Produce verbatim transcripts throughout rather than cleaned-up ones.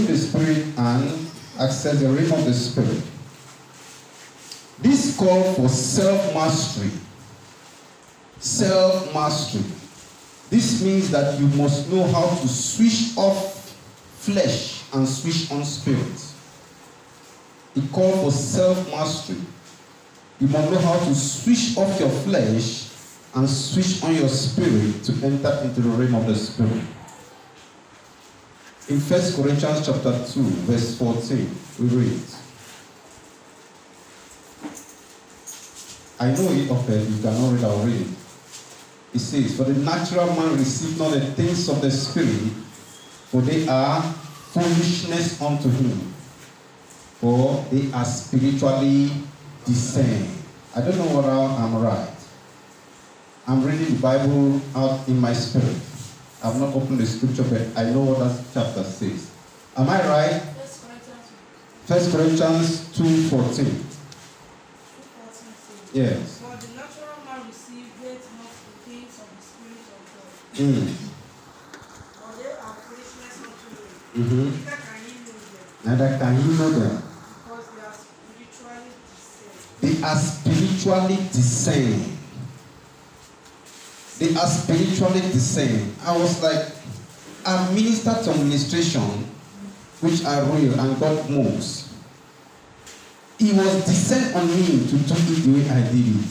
receive the Spirit and access the realm of the Spirit. This call for self-mastery. Self-mastery. This means that you must know how to switch off flesh and switch on spirit. It calls for self-mastery. You must know how to switch off your flesh and switch on your spirit to enter into the realm of the Spirit. In First Corinthians chapter two, verse fourteen, we read. I know it of it, you cannot read, I'll read it. It says, for the natural man receives not the things of the Spirit, for they are foolishness unto him, for they are spiritually discerned. I don't know whether I'm right. I'm reading the Bible out in my spirit. I've not opened the scripture, but I know what that chapter says. Am I right? First Corinthians two fourteen. Yes. For the natural man receiveth not the things of the Spirit of God. Mm. For they are foolishness unto him. Mm-hmm. Neither can he know them. Neither can he know them. Because they are spiritually discerned. They are spiritually discerned. They are spiritually discerned. I was like, I ministered to administration, which are real and God moves. He was discerned on me to do it the way I did it.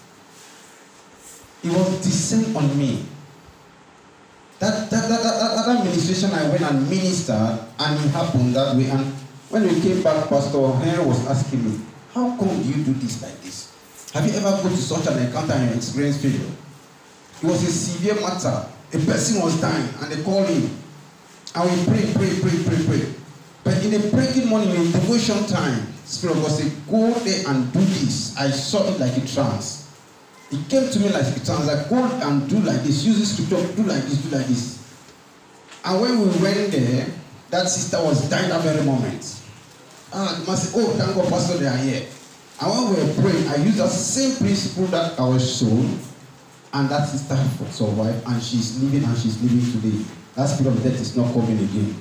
He was discerned on me. That that, that, that, that, that administration I went and ministered, and it happened that way. And when we came back, Pastor Henry was asking me, how come do you do this like this? Have you ever gone to such an encounter and you experienced failure? It was a severe matter. A person was dying and they called him. And we pray, pray, pray, pray, pray. But in the breaking morning, in devotion time, Spirit of God said, go there and do this. I saw it like a trance. It came to me like a trance. Like, go and do like this. Use this scripture, do like this, do like this. And when we went there, that sister was dying at that very moment. And the man said, oh, thank God, Pastor, they are here. And when we were praying, I used that same principle that I was shown. And that sister survived, and she's living, and she's living today. That spirit of death is not coming again.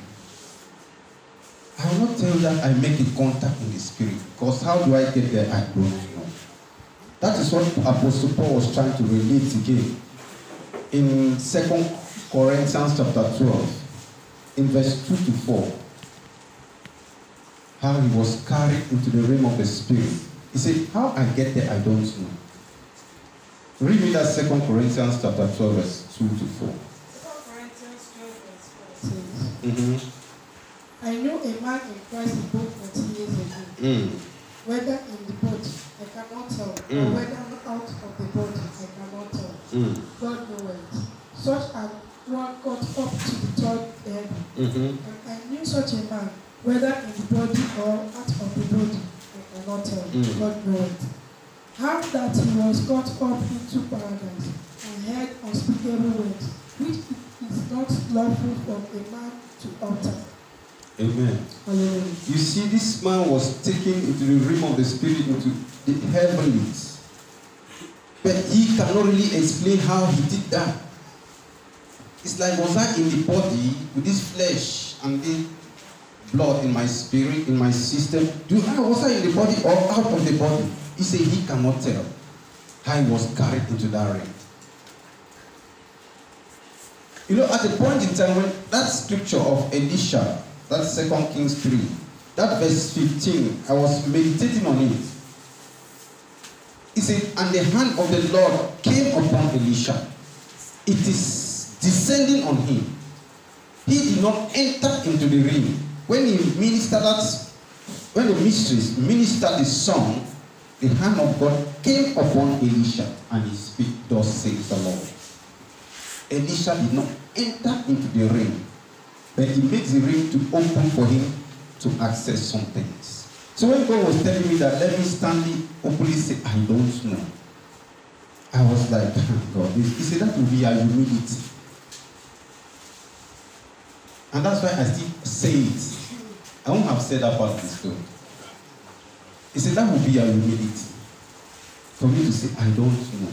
I will not tell you that I make a contact in the spirit, because how do I get there? I don't know. That is what Apostle Paul was trying to relate again. In Second Corinthians chapter twelve, in verse two to four, how he was carried into the realm of the spirit. He said, how I get there, I don't know. Read me that Second Corinthians chapter twelve, verse two to four. Second Corinthians twelve, verse four says, Mm-hmm. I know a man in Christ in both forty years ago. Mm. Whether in the body, I cannot tell. Mm. Or whether out of the body, I cannot tell. Mm. God knoweth. Such an one got up to the third heaven. Mm-hmm. And I knew such a man, whether in the body or out of the body, I cannot tell. Mm. God knoweth. How that he was got up into paradise and heard unspeakable words, which it is not lawful for a man to utter. Amen. Hallelujah. You see, this man was taken into the realm of the spirit, into the heavenlies. But he cannot really explain how he did that. It's like, was I in the body with this flesh and the blood in my spirit, in my system? Do I was I in the body or out of the body? He said he cannot tell how he was carried into that realm. You know, at the point in time when that scripture of Elisha, that's Second Kings three, that verse fifteen, I was meditating on it. He said, and the hand of the Lord came upon Elisha. It is descending on him. He did not enter into the ring. When he ministered that, when the mistress ministered the song, the hand of God came upon Elisha, and he spoke, thus says the Lord. Elisha did not enter into the ring, but he makes the ring to open for him to access some things. So when God was telling me that, let me stand openly say, I don't know. I was like, God, he said that will be our humility. And that's why I still say it. I won't have said that part of the story. He said that will be our humility. For me to say, I don't know.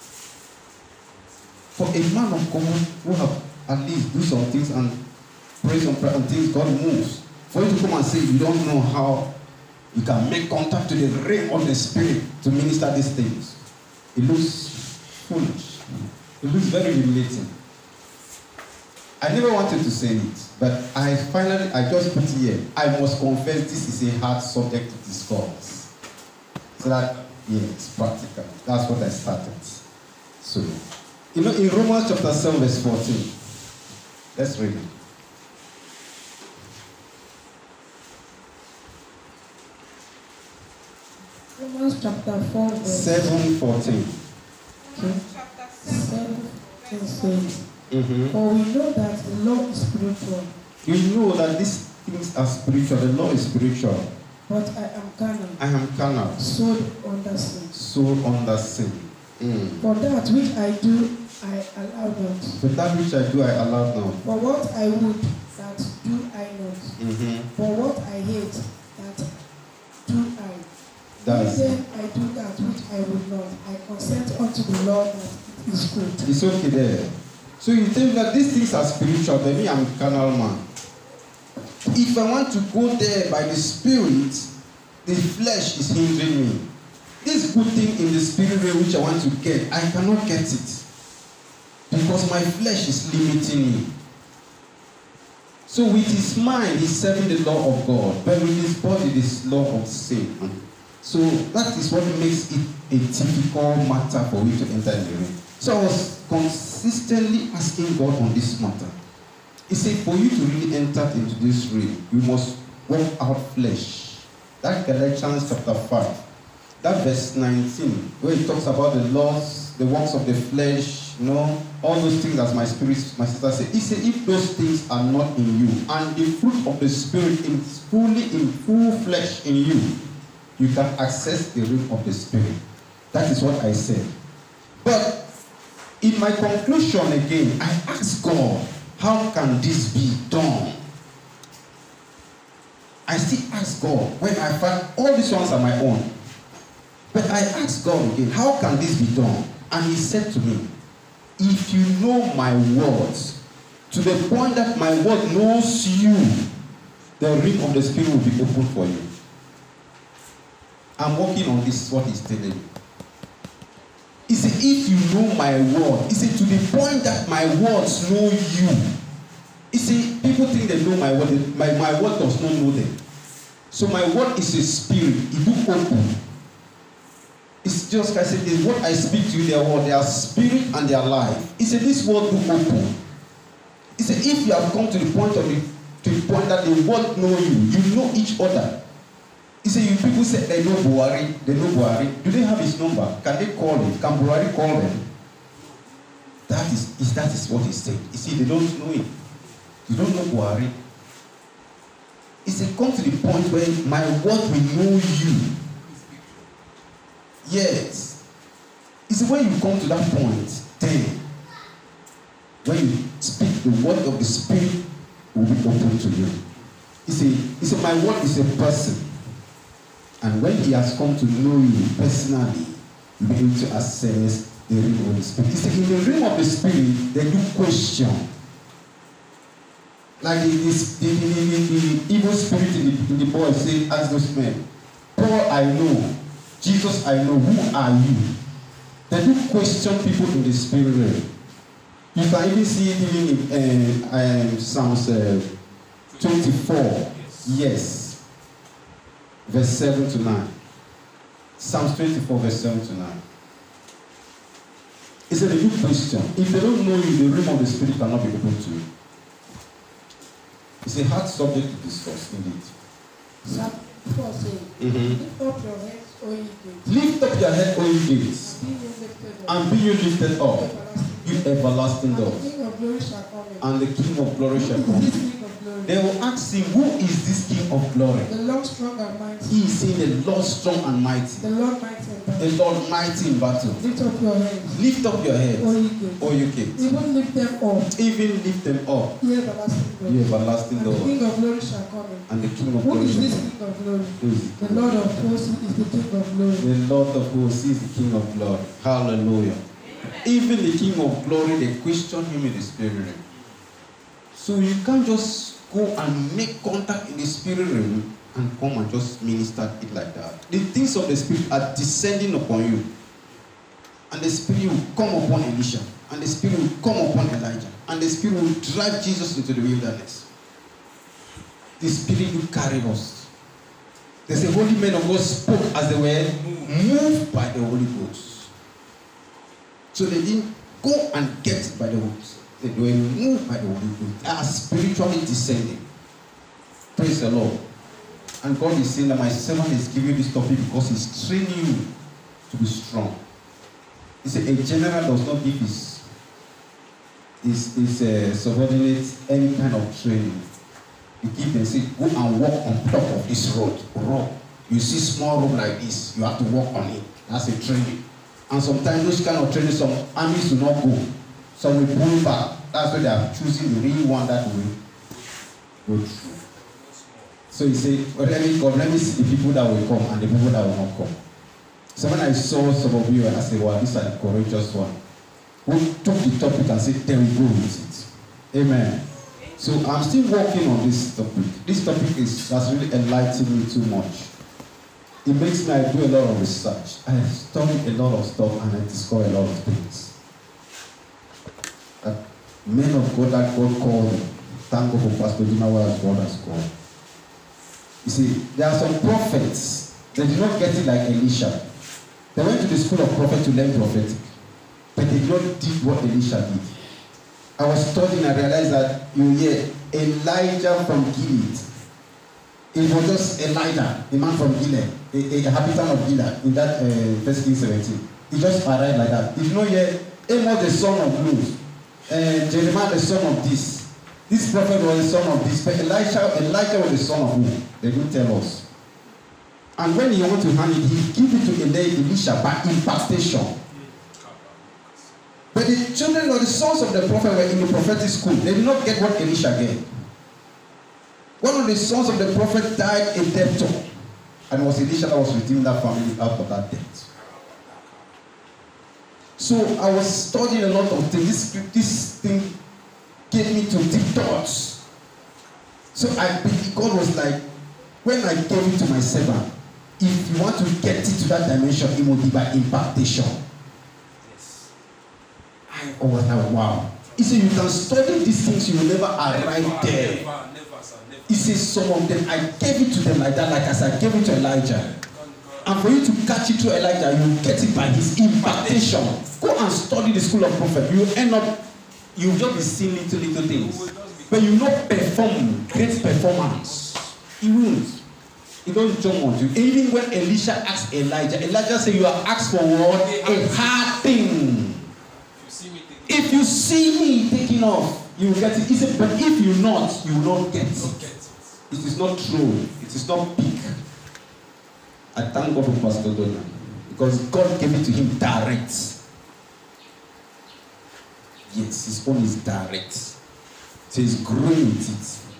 For a man of God who have at least do some things and pray some prayer and things, God moves. For you to come and say you don't know how you can make contact to the realm of the spirit to minister these things, it looks foolish. It looks very humiliating. I never wanted to say it, but I finally, I just put it here. I must confess this is a hard subject to discuss. So that, yeah, it's practical. That's what I started. So, you know, in Romans chapter seven, verse fourteen, let's read it. Romans chapter four, verse seven fourteen. Okay. seven fourteen says, Mm-hmm. for we know that the law is spiritual, You know that these things are spiritual. The law is spiritual. but I am carnal, I am carnal, sold under sin. soul under sin. Mm. For that which I do, I allow not. But that which I do, I allow not. For what I would, that do I not. Mm-hmm. For what I hate, that do I. That's If then I do that which I would not, I consent unto the law that it is good. It's okay there. So you think that these things are spiritual, but me, I'm a carnal man. If I want to go there by the spirit, the flesh is hindering me. This good thing in the spirit realm which I want to get, I cannot get it. Because my flesh is limiting me. So with his mind, he's serving the law of God, but with his body, this law of sin. So that is what makes it a difficult matter for me to enter in the room. So I was consistently asking God on this matter. He said, for you to really enter into this realm, you must work out flesh. That Galatians chapter five, that verse nineteen, where it talks about the laws, the works of the flesh, you know, all those things as my spirit, my sister said. He said, if those things are not in you, and the fruit of the spirit is fully in full flesh in you, you can access the realm of the spirit. That is what I said. But in my conclusion again, I asked God, how can this be done? I still ask God when I find all these ones are my own. But I asked God again, how can this be done? And he said to me, if you know my words, to the point that my word knows you, the realm of the spirit will be open for you. I'm working on this, what he's telling me. He said, if you know my word, he said, to the point that my words know you. He said, people think they know my word, my, my word does not know them. So my word is a spirit, it will open. It's just, I said, what I speak to you, their word, they are spirit and they are life. He said, this word will open. He said, if you have come to the point of the, to the point that the word know you, you know each other. He said, you people say they know Buhari, they know Buhari. Do they have his number? Can they call him? Can Buhari call them? That is, is that is what he said. You see, they don't know him. You don't know Buhari. He said, come to the point where my word will know you. Yes. He said, when you come to that point, then, when you speak, the word of the Spirit will be open to you. He said, he said, my word is a person. And when he has come to know you personally, you'll be able to access the realm of the Spirit. He said, in the realm of the Spirit, they do question. Like the, the, the, the, the evil spirit in the, in the boy said, ask those men, Paul I know, Jesus I know, who are you? They do question people in the spirit realm. You can even see it even in uh, um, Psalms uh, twenty-four. Yes. Verse seven to nine. Psalms twenty-four, verse seven to nine. It's a good question. If they don't know you, the realm of the spirit cannot be open to you. It's a hard subject to discuss, indeed. Psalm four says, Mm-hmm. lift up your heads, O ye gates, Lift up your head, O ye gates, be ye lifted up, and be you lifted up, you everlasting and the doors, King of glory shall come in. and the King of glory shall Who come. is this King of glory? They will ask him, who is this King of glory? The Lord strong and mighty, He is saying the Lord strong and mighty, the Lord mighty and the mighty. Lord mighty in battle. Lift up your heads, Lift up your head, O ye gates, O you gates, even lift them up, even lift them up, ye everlasting doors. you everlasting And the doors, King of glory shall come in. and the King of Who glory is shall this come. King of glory? Who is The Lord of hosts is the King of glory. The Lord of hosts is the King of glory. Hallelujah. Even the King of glory, they question him in the spirit realm. So you can't just go and make contact in the spirit realm and come and just minister it like that. The things of the spirit are descending upon you. And the spirit will come upon Elisha. And the spirit will come upon Elijah. And the spirit will drive Jesus into the wilderness. The spirit will carry us. There's a holy man of God spoke as they were moved by the Holy Ghost. So they didn't go and get it by the Holy Ghost. They were moved by the Holy Ghost. They are spiritually descending. Praise the Lord. And God is saying that my servant is giving you this topic because he's training you to be strong. He said a general does not give his, his, his uh, subordinate any kind of training. You give them, say, go and walk on top of this road. Rock. You see small road like this, you have to walk on it. That's a training. And sometimes those kind of training, some armies do not go. Some will pull back. That's why they are choosing the real one that will go through. So he said, well, let me come, let me see the people that will come and the people that will not come. So when I saw some of you, I said, well, these are the courageous ones. Who took the topic and said, there we go with it. Amen. So I'm still working on this topic. This topic is has really enlightened me too much. It makes me I do a lot of research. I study a lot of stuff and I discover a lot of things. That men of God that God called, thank God for Pastor Dinawa as God has called. You see, there are some prophets, they did not get it like Elisha. They went to the school of prophet to learn prophetic, but they did not do what Elisha did. I was studying and I realized that you hear Elijah from Gilead. It was just Elijah, the man from Gilead, a, a, a habitant of Gilead in that uh, First Kings seventeen. He just arrived like that. If you know here, Amos the son of Luz, and uh, Jeremiah the son of this. This prophet was the son of this, but Elijah, Elijah was the son of who? They didn't tell us. And when he went to hand it, he gave it to Elisha by impartation. But the children or the sons of the prophet were in the prophetic school. They did not get what Elisha get. One of the sons of the prophet died a debtor. And it was Elisha that was redeeming that family out of that debt. So I was studying a lot of things. This, this thing gave me to deep thoughts. So I God was like, when I gave it to my servant, if you want to get it to that dimension, it will be by impartation. Yes. I was like, wow. He said, you can study these things, you will never arrive there. Never, never, sir, never. He says, some of them, I gave it to them like that, like as I gave it to Elijah. And for you to catch it to Elijah, you will get it by his impartation. Go and study the school of prophet. You will end up, you will just be seeing little, little things. But you will not perform great performance. You won't. You don't jump on you. Even when Elisha asked Elijah, Elijah said, you are asked for what? A hard thing. If you see me taking off, you will get it. He said, but if you not, you will not get it. It is not true. It is not big. I thank God for Pastor Donald. Because God gave it to him direct. Yes, his own is direct. So he's growing with it.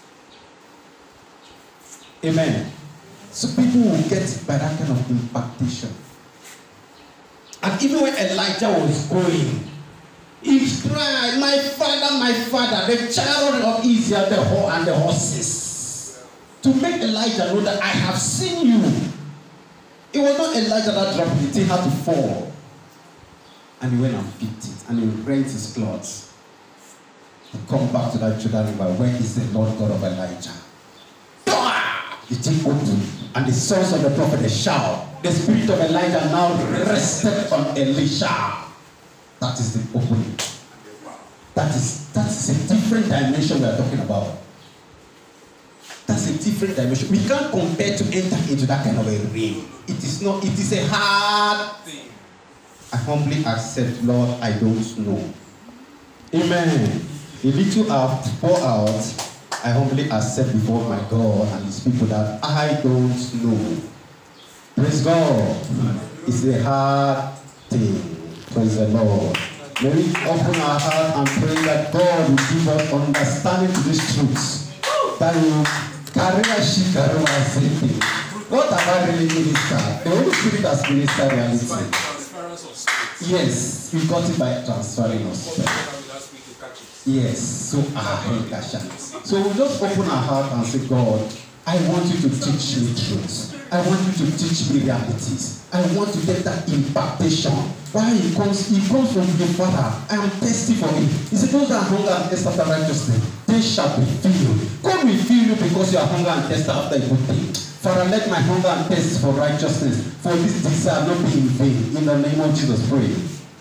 Amen. So people will get it by that kind of impartation. And even when Elijah was going, he cried, my father, my father, the chariot of Israel, the horse and the horses. To make Elijah know that I have seen you. It was not Elijah that dropped it, he had to fall. And he went and picked it, and he rent his clothes. He come back to that Jordan River. Where is the Lord God of Elijah? The thing opened, and the sons of the prophet they shout. The spirit of Elijah now rested on Elisha. That is the opening. That is that is a different dimension we are talking about. That's a different dimension. We can't compare to enter into that kind of a realm. It is not. It is a hard thing. I humbly accept, Lord, I don't know. Amen. A little out, pour out. I humbly accept before my God and his people that I don't know. Praise God. It's a hard thing. Praise the Lord. May we open our heart and pray that God will give us understanding to these truths. That will carry us, she carry us. What have I really ministered? The Holy Spirit has ministered reality. Yes, we got it by transferring us. Yes, so ah, so So we just open our heart and say, God, I want you to teach me truth. I want you to teach me realities. I want to get that impartation. Why it comes, it comes from the Father. I am thirsty for it. He said, those that hunger and thirst after righteousness, they shall be filled. God will fill you because you are hunger and thirst after a good thing. Father, let my hunger and thirst for righteousness, for this desire not be in vain. In the name of Jesus, pray.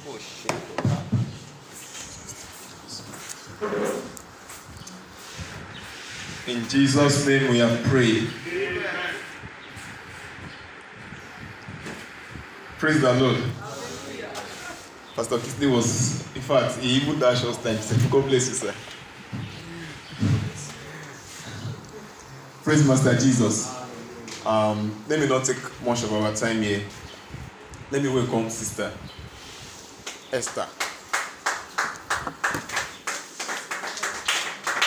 In Jesus' name we have prayed. Praise the Lord. Pastor Kisney was, in fact, he even dashed us time. He said, God bless you, sir. Praise Master Jesus. Um, let me not take much of our time here. Let me welcome Sister Esther.